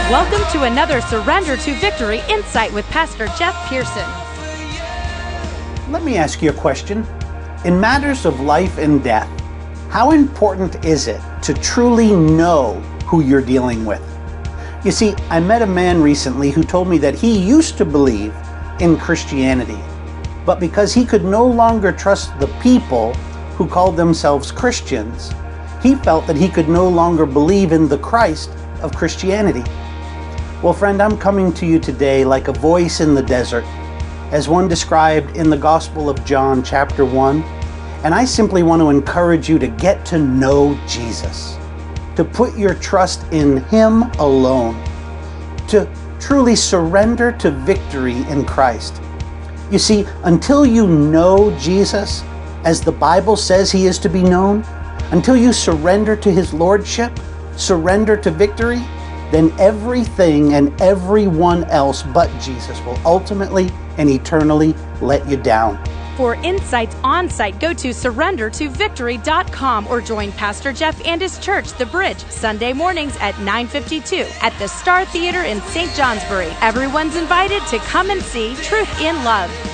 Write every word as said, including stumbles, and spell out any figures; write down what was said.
Welcome to another Surrender to Victory Insight with Pastor Jeff Pearson. Let me ask you a question. In matters of life and death, how important is it to truly know who you're dealing with? You see, I met a man recently who told me that he used to believe in Christianity, but because he could no longer trust the people who called themselves Christians, he felt that he could no longer believe in the Christ of Christianity. Well, friend, I'm coming to you today like a voice in the desert, as one described in the Gospel of John, chapter one, and I simply want to encourage you to get to know Jesus, to put your trust in Him alone, to truly surrender to victory in Christ. You see, until you know Jesus, as the Bible says He is to be known, until you surrender to His Lordship, surrender to victory, then everything and everyone else but Jesus will ultimately and eternally let you down. For insights on site, go to surrender to victory dot com or join Pastor Jeff and his church, The Bridge, Sunday mornings at nine fifty-two at the Star Theater in Saint Johnsbury. Everyone's invited to come and see Truth in Love.